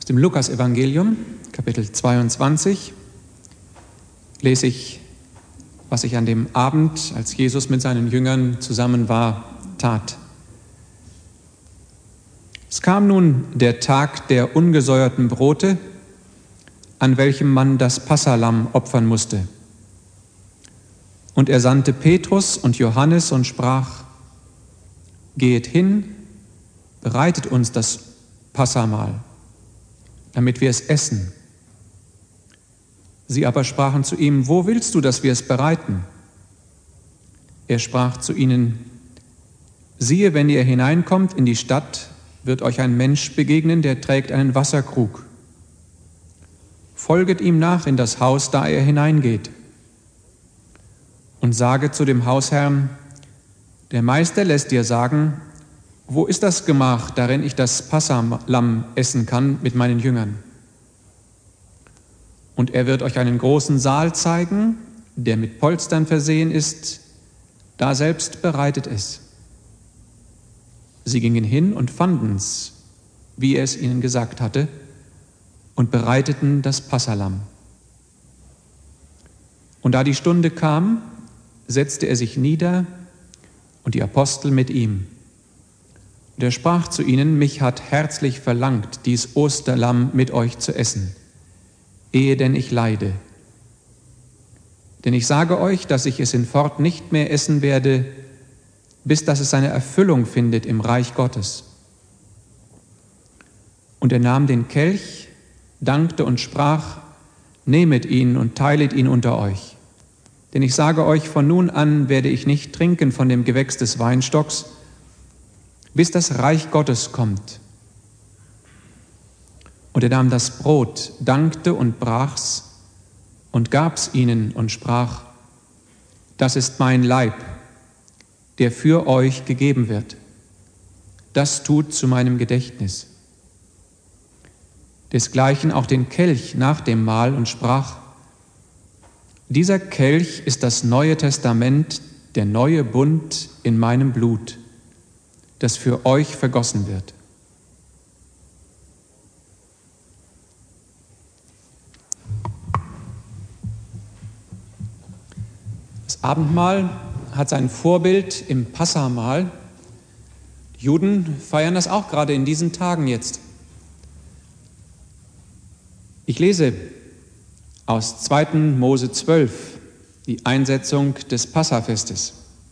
Aus dem Lukas-Evangelium, Kapitel 22, lese ich, was sich an dem Abend, als Jesus mit seinen Jüngern zusammen war, tat. Es kam nun der Tag der ungesäuerten Brote, an welchem man das Passalamm opfern musste. Und er sandte Petrus und Johannes und sprach: Geht hin, bereitet uns das Passamahl, damit wir es essen. Sie aber sprachen zu ihm: Wo willst du, dass wir es bereiten? Er sprach zu ihnen: Siehe, wenn ihr hineinkommt in die Stadt, wird euch ein Mensch begegnen, der trägt einen Wasserkrug. Folget ihm nach in das Haus, da er hineingeht. Und sage zu dem Hausherrn: Der Meister lässt dir sagen, wo ist das Gemach, darin ich das Passalamm essen kann mit meinen Jüngern? Und er wird euch einen großen Saal zeigen, der mit Polstern versehen ist, da selbst bereitet es. Sie gingen hin und fanden's, wie er es ihnen gesagt hatte, und bereiteten das Passalamm. Und da die Stunde kam, setzte er sich nieder und die Apostel mit ihm. Und er sprach zu ihnen: Mich hat herzlich verlangt, dies Osterlamm mit euch zu essen, ehe denn ich leide. Denn ich sage euch, dass ich es hinfort nicht mehr essen werde, bis dass es seine Erfüllung findet im Reich Gottes. Und er nahm den Kelch, dankte und sprach: Nehmet ihn und teilet ihn unter euch. Denn ich sage euch, von nun an werde ich nicht trinken von dem Gewächs des Weinstocks, bis das Reich Gottes kommt. Und er nahm das Brot, dankte und brach's und gab's ihnen und sprach: Das ist mein Leib, der für euch gegeben wird. Das tut zu meinem Gedächtnis. Desgleichen auch den Kelch nach dem Mahl und sprach: Dieser Kelch ist das Neue Testament, der neue Bund in meinem Blut, das für euch vergossen wird. Das Abendmahl hat sein Vorbild im Passamahl. Die Juden feiern das auch gerade in diesen Tagen jetzt. Ich lese aus 2. Mose 12, die Einsetzung des Passafestes.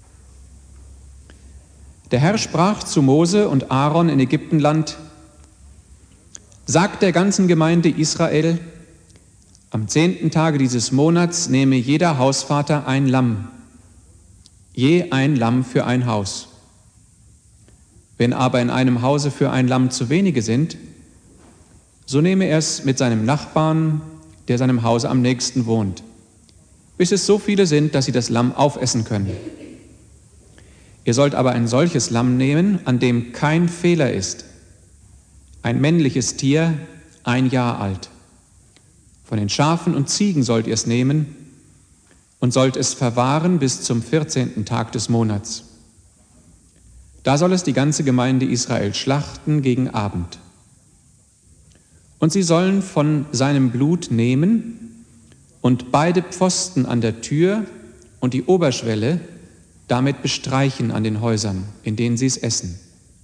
Der Herr sprach zu Mose und Aaron in Ägyptenland: Sagt der ganzen Gemeinde Israel: Am 10. Tage dieses Monats nehme jeder Hausvater ein Lamm, je ein Lamm für ein Haus. Wenn aber in einem Hause für ein Lamm zu wenige sind, so nehme er es mit seinem Nachbarn, der seinem Hause am nächsten wohnt, bis es so viele sind, dass sie das Lamm aufessen können. Ihr sollt aber ein solches Lamm nehmen, an dem kein Fehler ist, ein männliches Tier, 1 Jahr alt. Von den Schafen und Ziegen sollt ihr es nehmen und sollt es verwahren bis zum 14. Tag des Monats. Da soll es die ganze Gemeinde Israel schlachten gegen Abend. Und sie sollen von seinem Blut nehmen und beide Pfosten an der Tür und die Oberschwelle damit bestreichen an den Häusern, in denen sie es essen.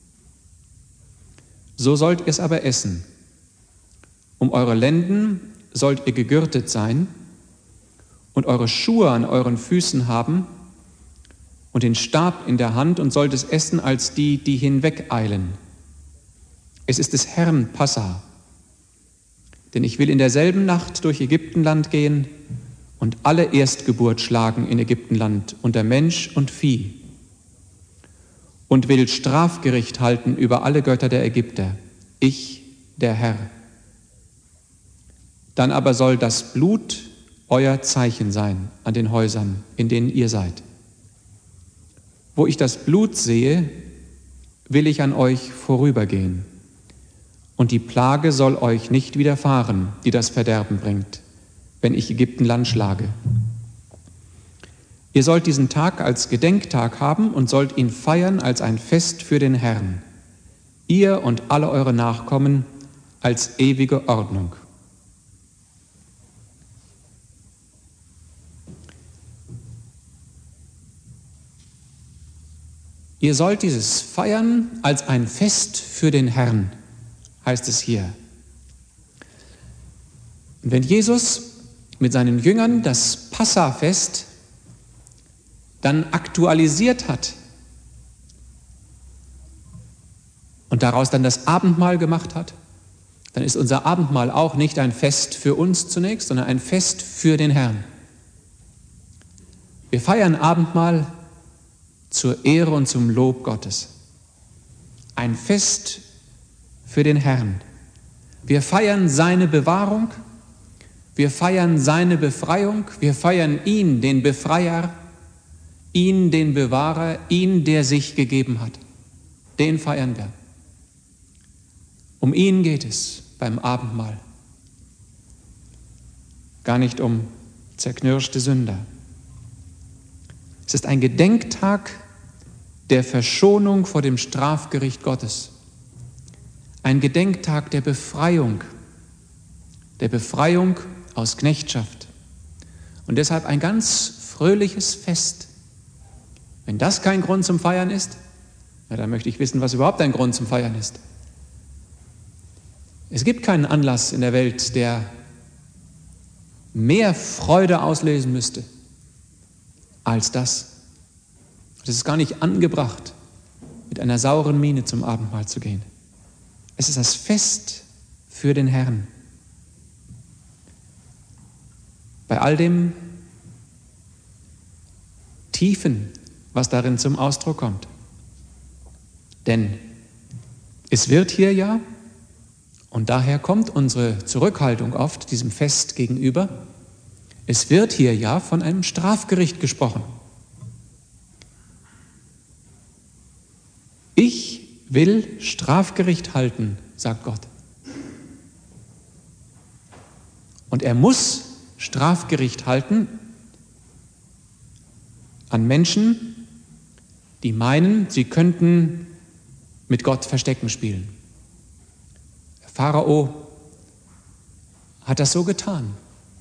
So sollt ihr es aber essen. Um eure Lenden sollt ihr gegürtet sein und eure Schuhe an euren Füßen haben und den Stab in der Hand und sollt es essen als die, die hinwegeilen. Es ist des Herrn Passa. Denn ich will in derselben Nacht durch Ägyptenland gehen und alle Erstgeburt schlagen in Ägyptenland unter Mensch und Vieh und will Strafgericht halten über alle Götter der Ägypter, ich, der Herr. Dann aber soll das Blut euer Zeichen sein an den Häusern, in denen ihr seid. Wo ich das Blut sehe, will ich an euch vorübergehen. Und die Plage soll euch nicht widerfahren, die das Verderben bringt, wenn ich Ägyptenland schlage. Ihr sollt diesen Tag als Gedenktag haben und sollt ihn feiern als ein Fest für den Herrn, ihr und alle eure Nachkommen, als ewige Ordnung. Ihr sollt dieses feiern als ein Fest für den Herrn, heißt es hier. Und wenn Jesus mit seinen Jüngern das Passafest dann aktualisiert hat und daraus dann das Abendmahl gemacht hat, dann ist unser Abendmahl auch nicht ein Fest für uns zunächst, sondern ein Fest für den Herrn. Wir feiern Abendmahl zur Ehre und zum Lob Gottes. Ein Fest für den Herrn. Wir feiern seine Bewahrung, wir feiern seine Befreiung, wir feiern ihn, den Befreier, ihn, den Bewahrer, ihn, der sich gegeben hat. Den feiern wir. Um ihn geht es beim Abendmahl. Gar nicht um zerknirschte Sünder. Es ist ein Gedenktag der Verschonung vor dem Strafgericht Gottes. Ein Gedenktag der Befreiung aus Knechtschaft. Und deshalb ein ganz fröhliches Fest. Wenn das kein Grund zum Feiern ist, na, dann möchte ich wissen, was überhaupt ein Grund zum Feiern ist. Es gibt keinen Anlass in der Welt, der mehr Freude auslösen müsste als das. Es ist gar nicht angebracht, mit einer sauren Miene zum Abendmahl zu gehen. Es ist das Fest für den Herrn. Bei all dem Tiefen, was darin zum Ausdruck kommt. Denn es wird hier ja, und daher kommt unsere Zurückhaltung oft diesem Fest gegenüber, es wird hier ja von einem Strafgericht gesprochen. Ich will Strafgericht halten, sagt Gott. Und er muss Strafgericht halten an Menschen, die meinen, sie könnten mit Gott Verstecken spielen. Der Pharao hat das so getan.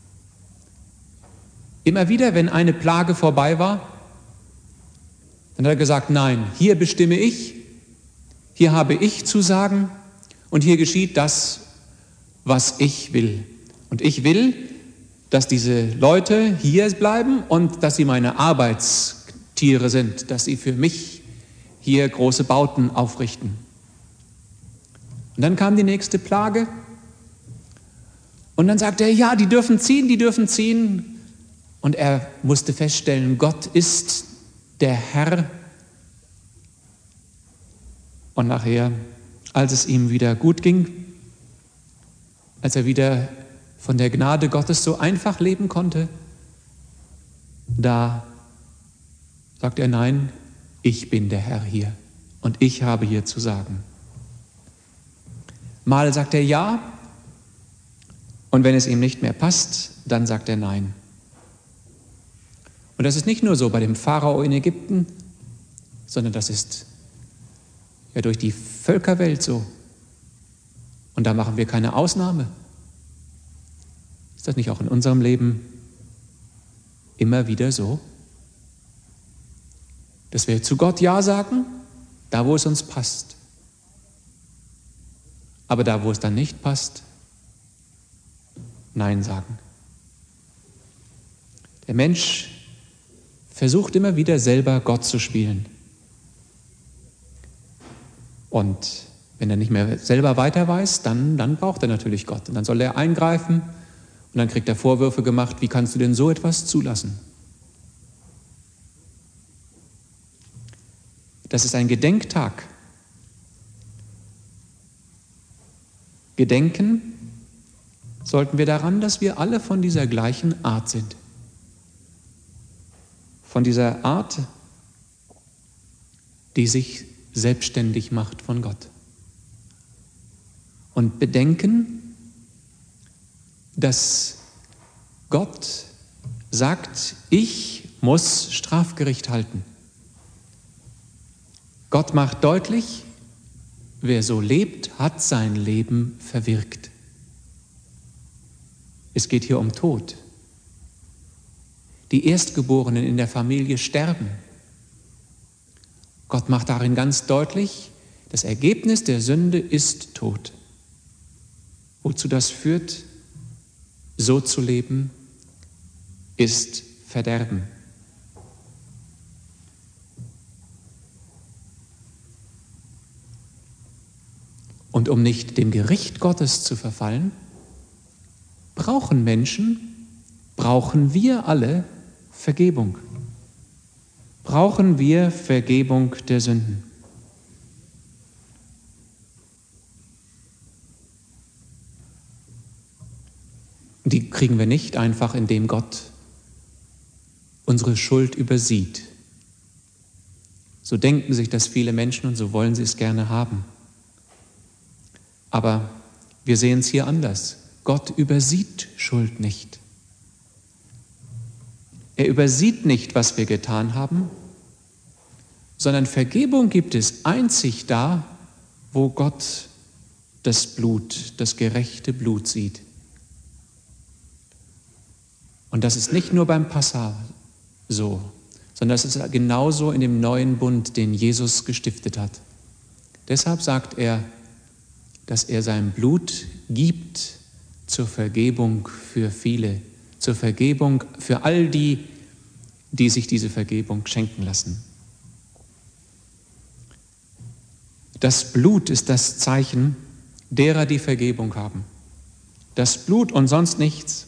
Immer wieder, wenn eine Plage vorbei war, dann hat er gesagt, nein, hier bestimme ich, hier habe ich zu sagen und hier geschieht das, was ich will. Und ich will, dass diese Leute hier bleiben und dass sie meine Arbeitstiere sind, dass sie für mich hier große Bauten aufrichten. Und dann kam die nächste Plage und dann sagte er, ja, die dürfen ziehen. Und er musste feststellen, Gott ist der Herr. Und nachher, als es ihm wieder gut ging, als er wieder von der Gnade Gottes so einfach leben konnte, da sagt er, nein, ich bin der Herr hier und ich habe hier zu sagen. Mal sagt er ja und wenn es ihm nicht mehr passt, dann sagt er nein. Und das ist nicht nur so bei dem Pharao in Ägypten, sondern das ist ja durch die Völkerwelt so. Und da machen wir keine Ausnahme. Ist das nicht auch in unserem Leben immer wieder so? Dass wir zu Gott Ja sagen, da wo es uns passt. Aber da wo es dann nicht passt, Nein sagen. Der Mensch versucht immer wieder selber Gott zu spielen. Und wenn er nicht mehr selber weiter weiß, dann braucht er natürlich Gott. Und dann soll er eingreifen und dann kriegt er Vorwürfe gemacht, wie kannst du denn so etwas zulassen? Das ist ein Gedenktag. Gedenken sollten wir daran, dass wir alle von dieser gleichen Art sind. Von dieser Art, die sich selbstständig macht von Gott. Und bedenken, dass Gott sagt, ich muss Strafgericht halten. Gott macht deutlich, wer so lebt, hat sein Leben verwirkt. Es geht hier um Tod. Die Erstgeborenen in der Familie sterben. Gott macht darin ganz deutlich, das Ergebnis der Sünde ist Tod. Wozu das führt, so zu leben, ist Verderben. Und um nicht dem Gericht Gottes zu verfallen, brauchen wir alle Vergebung. Brauchen wir Vergebung der Sünden. Die kriegen wir nicht einfach, indem Gott unsere Schuld übersieht. So denken sich das viele Menschen und so wollen sie es gerne haben. Aber wir sehen es hier anders. Gott übersieht Schuld nicht. Er übersieht nicht, was wir getan haben, sondern Vergebung gibt es einzig da, wo Gott das Blut, das gerechte Blut sieht. Und das ist nicht nur beim Passa so, sondern das ist genauso in dem neuen Bund, den Jesus gestiftet hat. Deshalb sagt er, dass er sein Blut gibt zur Vergebung für viele, zur Vergebung für all die, die sich diese Vergebung schenken lassen. Das Blut ist das Zeichen derer, die Vergebung haben. Das Blut und sonst nichts.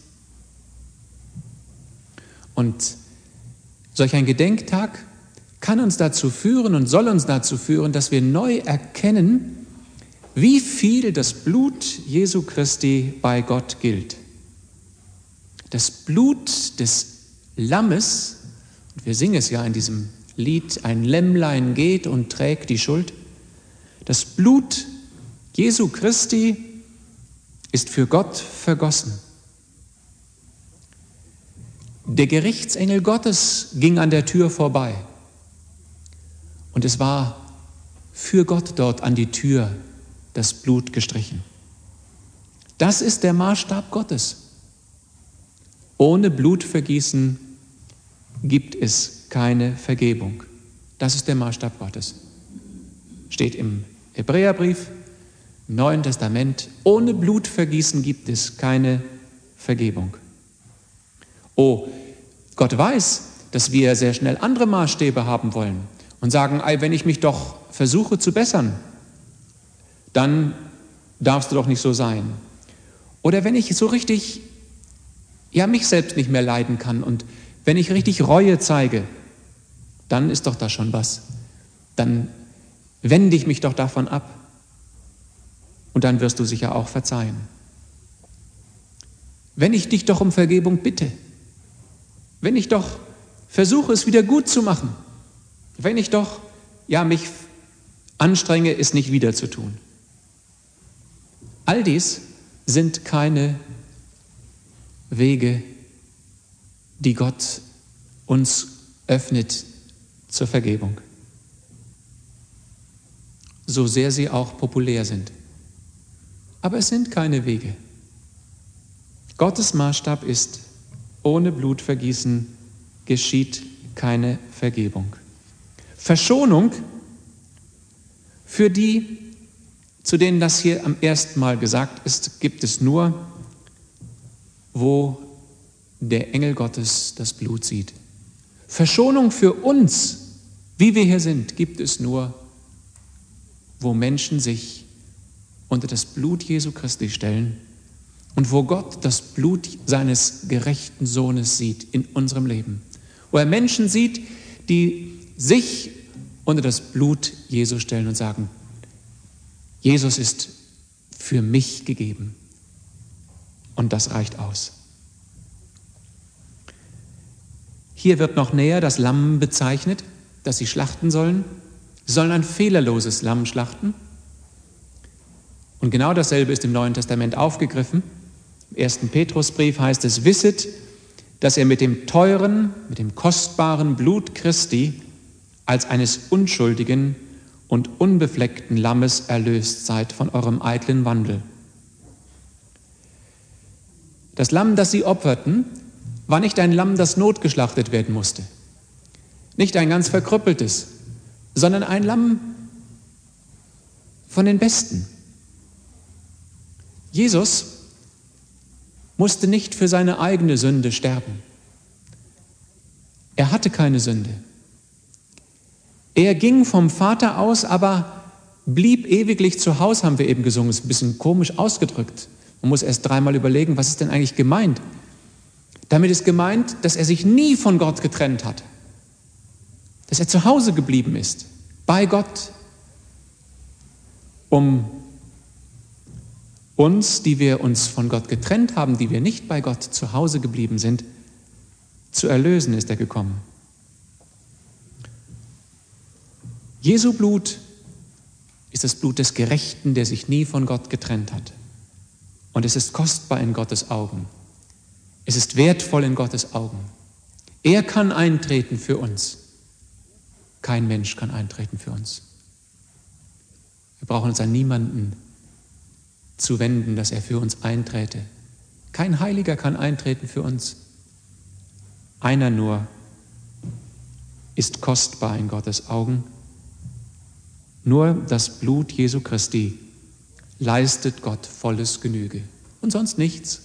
Und solch ein Gedenktag kann uns dazu führen und soll uns dazu führen, dass wir neu erkennen, wie viel das Blut Jesu Christi bei Gott gilt. Das Blut des Lammes, und wir singen es ja in diesem Lied, ein Lämmlein geht und trägt die Schuld. Das Blut Jesu Christi ist für Gott vergossen. Der Gerichtsengel Gottes ging an der Tür vorbei und es war für Gott dort an die Tür das Blut gestrichen. Das ist der Maßstab Gottes. Ohne Blutvergießen gibt es keine Vergebung. Das ist der Maßstab Gottes. Steht im Hebräerbrief, im Neuen Testament, ohne Blutvergießen gibt es keine Vergebung. Oh, Gott weiß, dass wir sehr schnell andere Maßstäbe haben wollen und sagen, wenn ich mich doch versuche zu bessern, dann darfst du doch nicht so sein. Oder wenn ich so richtig, mich selbst nicht mehr leiden kann und wenn ich richtig Reue zeige, dann ist doch da schon was. Dann wende ich mich doch davon ab und dann wirst du sicher auch verzeihen. Wenn ich dich doch um Vergebung bitte, wenn ich doch versuche, es wieder gut zu machen, wenn ich doch mich anstrenge, es nicht wieder zu tun. All dies sind keine Wege, die Gott uns öffnet zur Vergebung, so sehr sie auch populär sind. Aber es sind keine Wege. Gottes Maßstab ist, ohne Blutvergießen geschieht keine Vergebung. Verschonung für die, zu denen das hier am ersten Mal gesagt ist, gibt es nur, wo der Engel Gottes das Blut sieht. Verschonung für uns, wie wir hier sind, gibt es nur, wo Menschen sich unter das Blut Jesu Christi stellen und wo Gott das Blut seines gerechten Sohnes sieht in unserem Leben. Wo er Menschen sieht, die sich unter das Blut Jesu stellen und sagen, Jesus ist für mich gegeben. Und das reicht aus. Hier wird noch näher das Lamm bezeichnet, das sie schlachten sollen. Sie sollen ein fehlerloses Lamm schlachten. Und genau dasselbe ist im Neuen Testament aufgegriffen. Im 1. Petrusbrief heißt es, wisset, dass ihr mit dem teuren, mit dem kostbaren Blut Christi als eines unschuldigen und unbefleckten Lammes erlöst seid von eurem eitlen Wandel. Das Lamm, das sie opferten, war nicht ein Lamm, das notgeschlachtet werden musste. Nicht ein ganz verkrüppeltes, sondern ein Lamm von den Besten. Jesus musste nicht für seine eigene Sünde sterben. Er hatte keine Sünde. Er ging vom Vater aus, aber blieb ewiglich zu Hause, haben wir eben gesungen. Ist ein bisschen komisch ausgedrückt. Man muss erst dreimal überlegen, was ist denn eigentlich gemeint? Damit ist gemeint, dass er sich nie von Gott getrennt hat. Dass er zu Hause geblieben ist, bei Gott, um uns, die wir uns von Gott getrennt haben, die wir nicht bei Gott zu Hause geblieben sind, zu erlösen ist er gekommen. Jesu Blut ist das Blut des Gerechten, der sich nie von Gott getrennt hat. Und es ist kostbar in Gottes Augen. Es ist wertvoll in Gottes Augen. Er kann eintreten für uns. Kein Mensch kann eintreten für uns. Wir brauchen uns an niemanden zu wenden, dass er für uns einträte. Kein Heiliger kann eintreten für uns. Einer nur ist kostbar in Gottes Augen. Nur das Blut Jesu Christi leistet Gott volles Genüge und sonst nichts.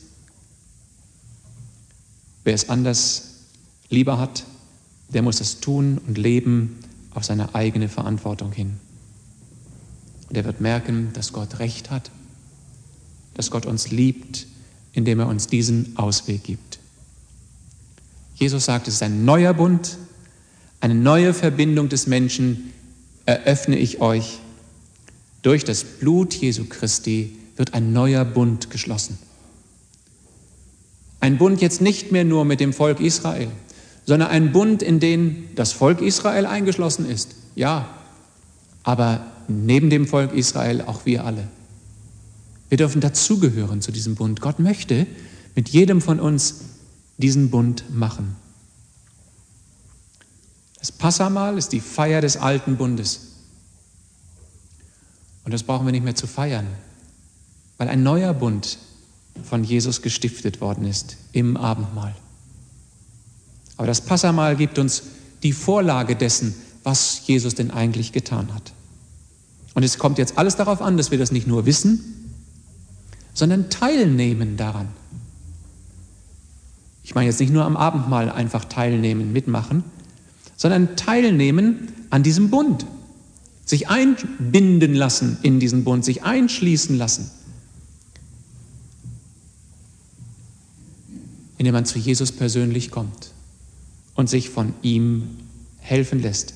Wer es anders lieber hat, der muss es tun und leben auf seine eigene Verantwortung hin. Und er wird merken, dass Gott Recht hat, dass Gott uns liebt, indem er uns diesen Ausweg gibt. Jesus sagt, es ist ein neuer Bund, eine neue Verbindung des Menschen eröffne ich euch. Durch das Blut Jesu Christi wird ein neuer Bund geschlossen. Ein Bund jetzt nicht mehr nur mit dem Volk Israel, sondern ein Bund, in den das Volk Israel eingeschlossen ist. Ja, aber neben dem Volk Israel auch wir alle. Wir dürfen dazugehören zu diesem Bund. Gott möchte mit jedem von uns diesen Bund machen. Das Passahmahl ist die Feier des alten Bundes. Und das brauchen wir nicht mehr zu feiern, weil ein neuer Bund von Jesus gestiftet worden ist im Abendmahl. Aber das Passahmahl gibt uns die Vorlage dessen, was Jesus denn eigentlich getan hat. Und es kommt jetzt alles darauf an, dass wir das nicht nur wissen, sondern teilnehmen daran. Ich meine jetzt nicht nur am Abendmahl einfach teilnehmen, mitmachen, sondern teilnehmen an diesem Bund. Sich einbinden lassen in diesen Bund, sich einschließen lassen. Indem man zu Jesus persönlich kommt und sich von ihm helfen lässt.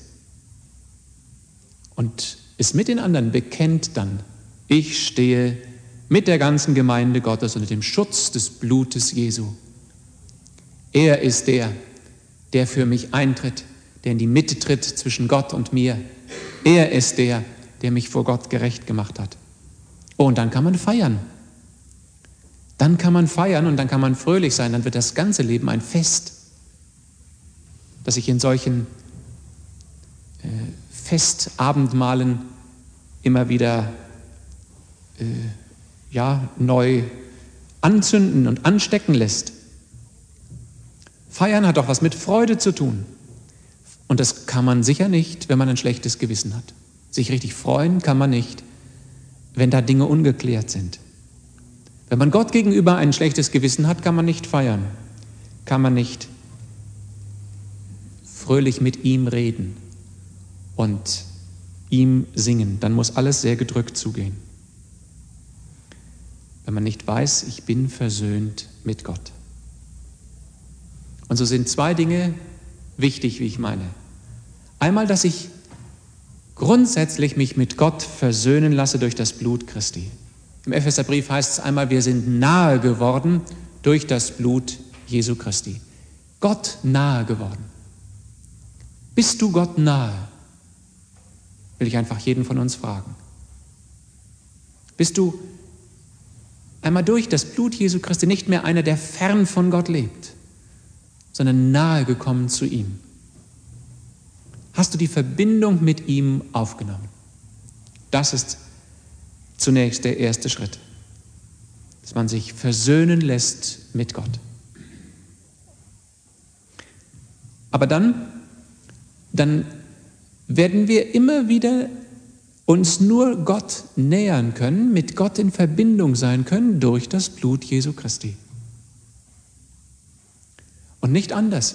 Und es mit den anderen bekennt dann, ich stehe mit der ganzen Gemeinde Gottes unter dem Schutz des Blutes Jesu. Er ist der, der für mich eintritt, der in die Mitte tritt zwischen Gott und mir. Er ist der, der mich vor Gott gerecht gemacht hat. Oh, und dann kann man feiern. Dann kann man feiern und dann kann man fröhlich sein. Dann wird das ganze Leben ein Fest, das sich in solchen Festabendmahlen immer wieder neu anzünden und anstecken lässt. Feiern hat doch was mit Freude zu tun. Und das kann man sicher nicht, wenn man ein schlechtes Gewissen hat. Sich richtig freuen kann man nicht, wenn da Dinge ungeklärt sind. Wenn man Gott gegenüber ein schlechtes Gewissen hat, kann man nicht feiern. Kann man nicht fröhlich mit ihm reden und ihm singen. Dann muss alles sehr gedrückt zugehen. Wenn man nicht weiß, ich bin versöhnt mit Gott. Und so sind zwei Dinge wichtig, wie ich meine. Einmal, dass ich grundsätzlich mich mit Gott versöhnen lasse durch das Blut Christi. Im Epheserbrief heißt es einmal, wir sind nahe geworden durch das Blut Jesu Christi. Gott nahe geworden. Bist du Gott nahe? Will ich einfach jeden von uns fragen. Bist du einmal durch das Blut Jesu Christi nicht mehr einer, der fern von Gott lebt, sondern nahe gekommen zu ihm? Hast du die Verbindung mit ihm aufgenommen? Das ist zunächst der erste Schritt, dass man sich versöhnen lässt mit Gott. Aber dann werden wir immer wieder uns nur Gott nähern können, mit Gott in Verbindung sein können durch das Blut Jesu Christi. Und nicht anders.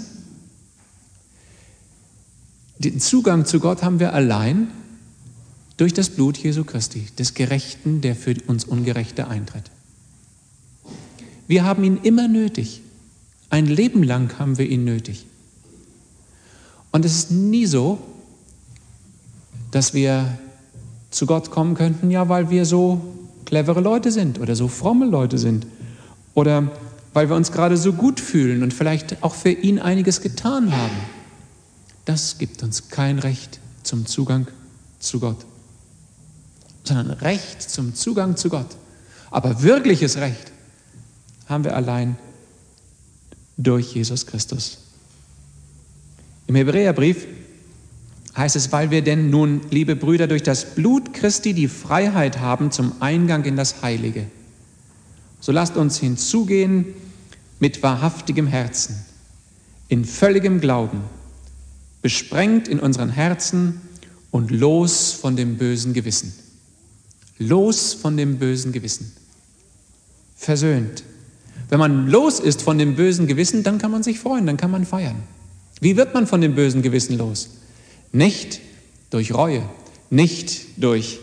Den Zugang zu Gott haben wir allein durch das Blut Jesu Christi, des Gerechten, der für uns Ungerechte eintritt. Wir haben ihn immer nötig. Ein Leben lang haben wir ihn nötig. Und es ist nie so, dass wir zu Gott kommen könnten, ja, weil wir so clevere Leute sind oder so fromme Leute sind oder weil wir uns gerade so gut fühlen und vielleicht auch für ihn einiges getan haben. Das gibt uns kein Recht zum Zugang zu Gott, sondern Recht zum Zugang zu Gott. Aber wirkliches Recht haben wir allein durch Jesus Christus. Im Hebräerbrief heißt es, weil wir denn nun, liebe Brüder, durch das Blut Christi die Freiheit haben zum Eingang in das Heilige. So lasst uns hinzugehen mit wahrhaftigem Herzen, in völligem Glauben, besprengt in unseren Herzen und los von dem bösen Gewissen. Los von dem bösen Gewissen. Versöhnt. Wenn man los ist von dem bösen Gewissen, dann kann man sich freuen, dann kann man feiern. Wie wird man von dem bösen Gewissen los? Nicht durch Reue, nicht durch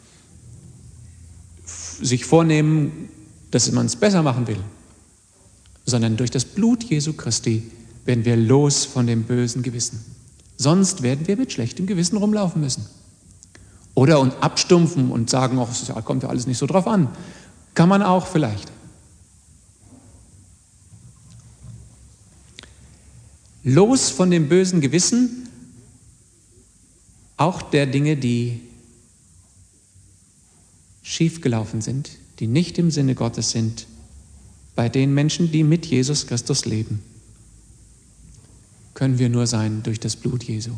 sich vornehmen, dass man es besser machen will, sondern durch das Blut Jesu Christi werden wir los von dem bösen Gewissen. Sonst werden wir mit schlechtem Gewissen rumlaufen müssen. Oder uns abstumpfen und sagen, ach, kommt ja alles nicht so drauf an. Kann man auch vielleicht. Los von dem bösen Gewissen, auch der Dinge, die schiefgelaufen sind, die nicht im Sinne Gottes sind, bei den Menschen, die mit Jesus Christus leben, können wir nur sein durch das Blut Jesu.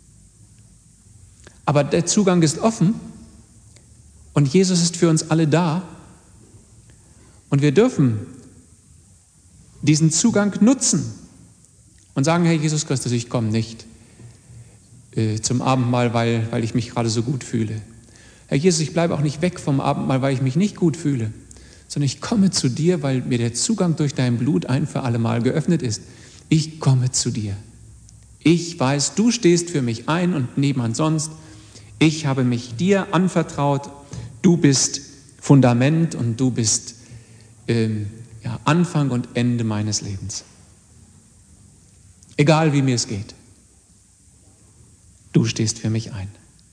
Aber der Zugang ist offen und Jesus ist für uns alle da und wir dürfen diesen Zugang nutzen und sagen, Herr Jesus Christus, ich komme nicht zum Abendmahl, weil ich mich gerade so gut fühle. Herr Jesus, ich bleibe auch nicht weg vom Abendmahl, weil ich mich nicht gut fühle, sondern ich komme zu dir, weil mir der Zugang durch dein Blut ein für alle Mal geöffnet ist. Ich komme zu dir. Ich weiß, du stehst für mich ein und niemand sonst. Ich habe mich dir anvertraut. Du bist Fundament und du bist Anfang und Ende meines Lebens. Egal wie mir es geht. Du stehst für mich ein.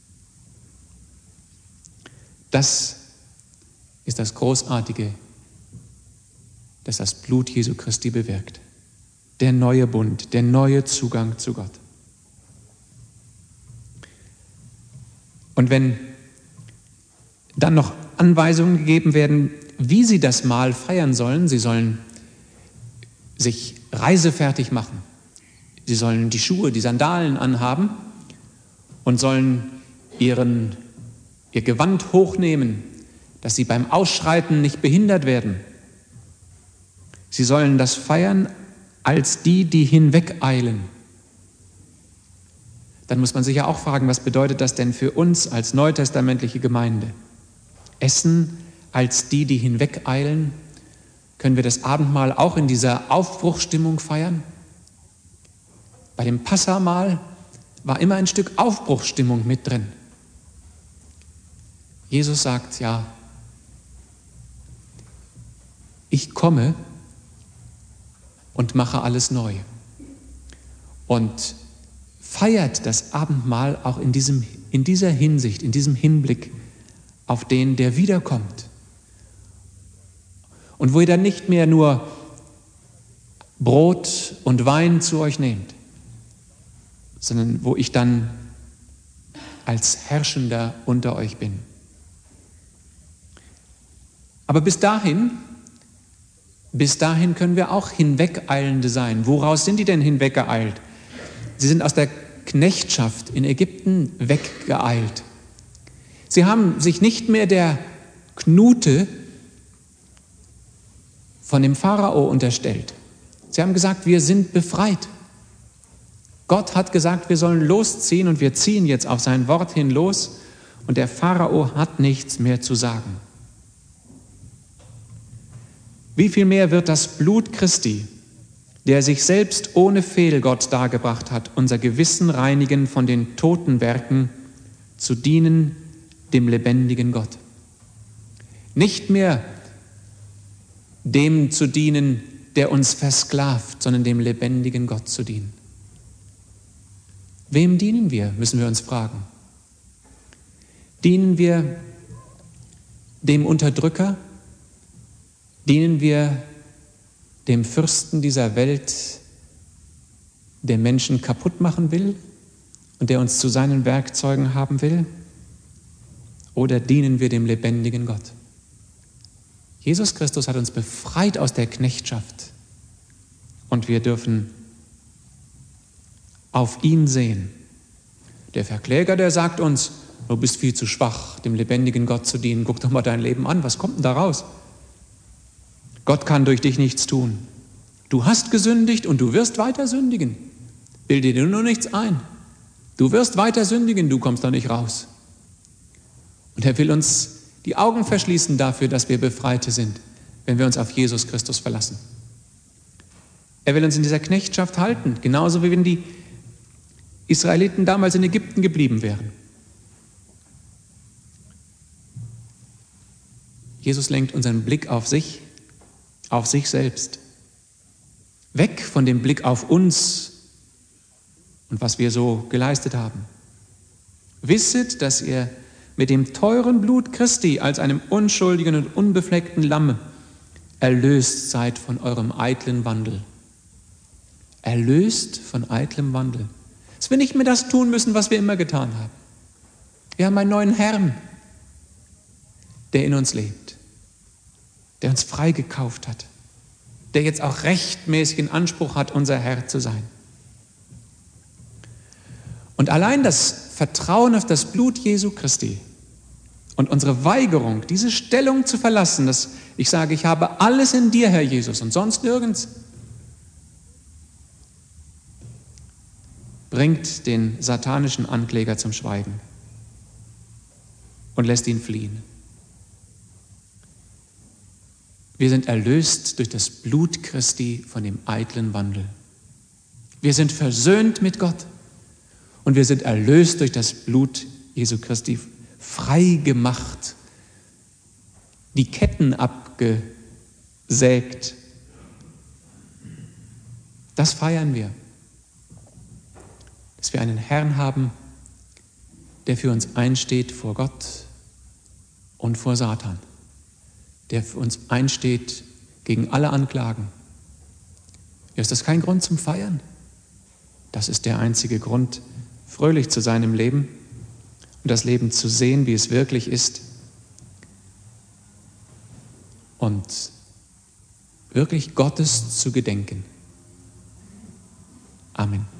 Das ist das Großartige, das das Blut Jesu Christi bewirkt. Der neue Bund, der neue Zugang zu Gott. Und wenn dann noch Anweisungen gegeben werden, wie sie das Mahl feiern sollen, sie sollen sich reisefertig machen, sie sollen die Schuhe, die Sandalen anhaben und sollen ihr Gewand hochnehmen, dass sie beim Ausschreiten nicht behindert werden. Sie sollen das feiern als die hinwegeilen. Dann muss man sich ja auch fragen, was bedeutet das denn für uns als neutestamentliche Gemeinde? Essen als die hinwegeilen? Können wir das Abendmahl auch in dieser Aufbruchsstimmung feiern? Bei dem Passahmahl war immer ein Stück Aufbruchsstimmung mit drin. Jesus sagt, ja, ich komme und mache alles neu. Und feiert das Abendmahl auch in dieser Hinsicht, in diesem Hinblick auf den, der wiederkommt. Und wo ihr dann nicht mehr nur Brot und Wein zu euch nehmt, sondern wo ich dann als Herrschender unter euch bin. Aber bis dahin können wir auch Hinwegeilende sein. Woraus sind die denn hinweggeeilt? Sie sind aus der Knechtschaft in Ägypten weggeeilt. Sie haben sich nicht mehr der Knute von dem Pharao unterstellt. Sie haben gesagt, wir sind befreit. Gott hat gesagt, wir sollen losziehen und wir ziehen jetzt auf sein Wort hin los und der Pharao hat nichts mehr zu sagen. Wie viel mehr wird das Blut Christi, der sich selbst ohne Fehl Gott dargebracht hat, unser Gewissen reinigen von den toten Werken, zu dienen dem lebendigen Gott. Nicht mehr dem zu dienen, der uns versklavt, sondern dem lebendigen Gott zu dienen. Wem dienen wir, müssen wir uns fragen. Dienen wir dem Unterdrücker? Dienen wir dem Fürsten dieser Welt, der Menschen kaputt machen will und der uns zu seinen Werkzeugen haben will? Oder dienen wir dem lebendigen Gott? Jesus Christus hat uns befreit aus der Knechtschaft und wir dürfen auf ihn sehen. Der Verkläger, der sagt uns, du bist viel zu schwach, dem lebendigen Gott zu dienen. Guck doch mal dein Leben an, was kommt denn da raus? Gott kann durch dich nichts tun. Du hast gesündigt und du wirst weiter sündigen. Bilde dir nur nichts ein. Du wirst weiter sündigen, du kommst da nicht raus. Und er will uns die Augen verschließen dafür, dass wir Befreite sind, wenn wir uns auf Jesus Christus verlassen. Er will uns in dieser Knechtschaft halten, genauso wie wenn die Israeliten damals in Ägypten geblieben wären. Jesus lenkt unseren Blick auf sich selbst. Weg von dem Blick auf uns und was wir so geleistet haben. Wisset, dass ihr mit dem teuren Blut Christi als einem unschuldigen und unbefleckten Lamm erlöst seid von eurem eitlen Wandel. Erlöst von eitlem Wandel. Dass wir nicht mehr das tun müssen, was wir immer getan haben. Wir haben einen neuen Herrn, der in uns lebt, der uns freigekauft hat, der jetzt auch rechtmäßig in Anspruch hat, unser Herr zu sein. Und allein das Vertrauen auf das Blut Jesu Christi und unsere Weigerung, diese Stellung zu verlassen, dass ich sage, ich habe alles in dir, Herr Jesus, und sonst nirgends, bringt den satanischen Ankläger zum Schweigen und lässt ihn fliehen. Wir sind erlöst durch das Blut Christi von dem eitlen Wandel. Wir sind versöhnt mit Gott und wir sind erlöst durch das Blut Jesu Christi, frei gemacht, die Ketten abgesägt. Das feiern wir, dass wir einen Herrn haben, der für uns einsteht vor Gott und vor Satan, der für uns einsteht gegen alle Anklagen. Ja, ist das kein Grund zum Feiern? Das ist der einzige Grund, fröhlich zu sein im Leben und das Leben zu sehen, wie es wirklich ist und wirklich Gottes zu gedenken. Amen.